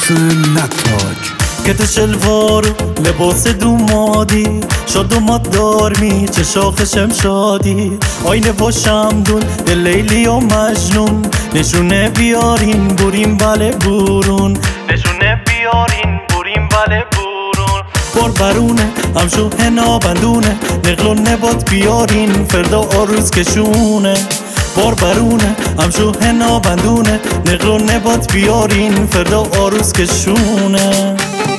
محسن نتاج کت شلوار لباس دومادی شد دوماد دارمی چه شاخشم شادی آینه با شمدون دل لیلی و مجنون نشونه بیارین بریم بله برون نشونه بیارین بریم بله برون بار برونه همشو هنا بندونه نقل و نبات بیارین فردا آروز کشونه بار برونه همشو هنا بندونه نقل و نبات بیارین فردا آروز کشونه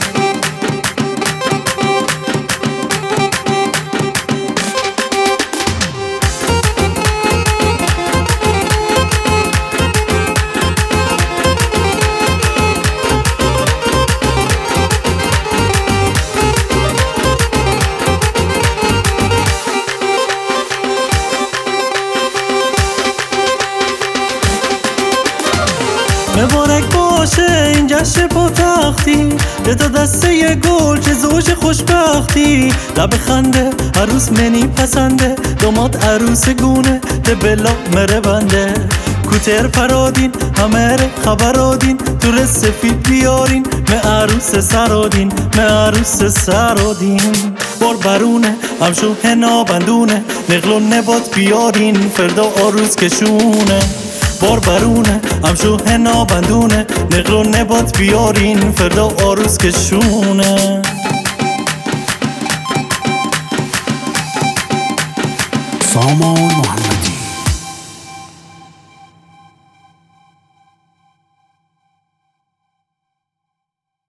مبارک باشه این جشن پاتختی به تا دسته یه گل چه زوج خوشبختی لب خنده عروس منی پسنده داماد عروس گونه ته بلا مره بنده کوتر پرادین همه خبرادین تور سفید بیارین به عروس سرادین به عروس سرادین بار برونه همشو هنا بندونه نقل و نبات بیارین فردا آروز کشونه بار برونه همشو هنا بندونه نقل و نبات بیارین فردا آروز کشونه سامان محمد